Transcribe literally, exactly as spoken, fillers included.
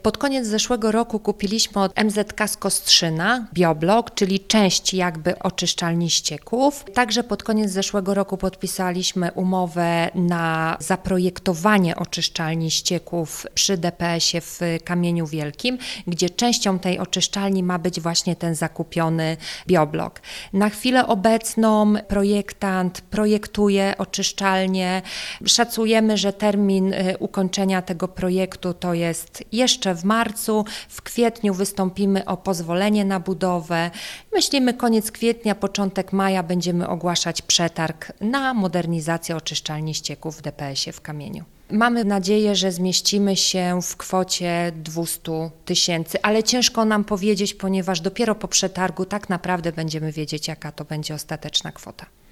Pod koniec zeszłego roku kupiliśmy od M Z K z Kostrzyna Bioblok, czyli część jakby oczyszczalni ścieków. Także pod koniec zeszłego roku podpisaliśmy umowę na zaprojektowanie oczyszczalni ścieków przy D P S-ie w Kamieniu Wielkim, gdzie częścią tej oczyszczalni ma być właśnie ten zakupiony bioblok. Na chwilę obecną projektant projektuje oczyszczalnię. Szacujemy, że termin ukończenia tego projektu to jest jeszcze w marcu. W kwietniu wystąpimy o pozwolenie na budowę. Myślimy koniec kwietnia, początek maja będziemy ogłaszać przetarg na modernizację oczyszczalni ścieków w D P S-ie w Kamieniu. Mamy nadzieję, że zmieścimy się w kwocie dwieście tysięcy, ale ciężko nam powiedzieć, ponieważ dopiero po przetargu tak naprawdę będziemy wiedzieć, jaka to będzie ostateczna kwota.